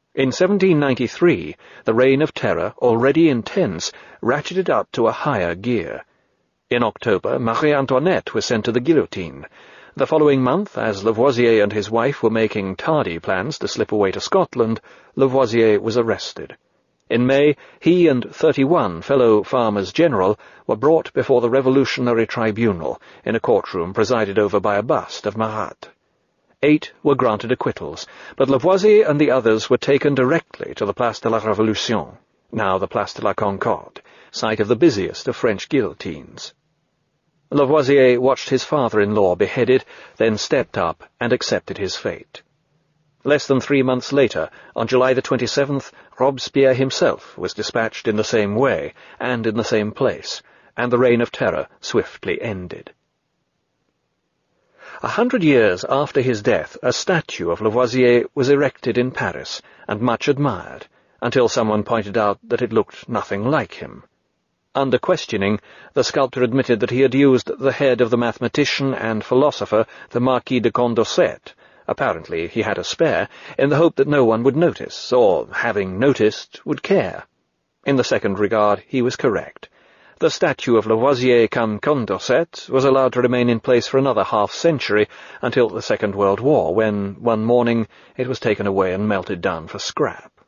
In 1793, the Reign of Terror, already intense, ratcheted up to a higher gear. In October, Marie Antoinette was sent to the guillotine. The following month, as Lavoisier and his wife were making tardy plans to slip away to Scotland, Lavoisier was arrested. In May, he and 31 fellow farmers-general were brought before the Revolutionary Tribunal in a courtroom presided over by a bust of Marat. 8 were granted acquittals, but Lavoisier and the others were taken directly to the Place de la Révolution, now the Place de la Concorde, site of the busiest of French guillotines. Lavoisier watched his father-in-law beheaded, then stepped up and accepted his fate. Less than 3 months later, on July the 27th, Robespierre himself was dispatched in the same way and in the same place, and the Reign of Terror swiftly ended. 100 years after his death, a statue of Lavoisier was erected in Paris, and much admired, until someone pointed out that it looked nothing like him. Under questioning, the sculptor admitted that he had used the head of the mathematician and philosopher, the Marquis de Condorcet. Apparently he had a spare, in the hope that no one would notice, or, having noticed, would care. In the second regard, he was correct. The statue of Lavoisier cum Condorcet was allowed to remain in place for another half-century, until the Second World War, when, one morning, it was taken away and melted down for scrap.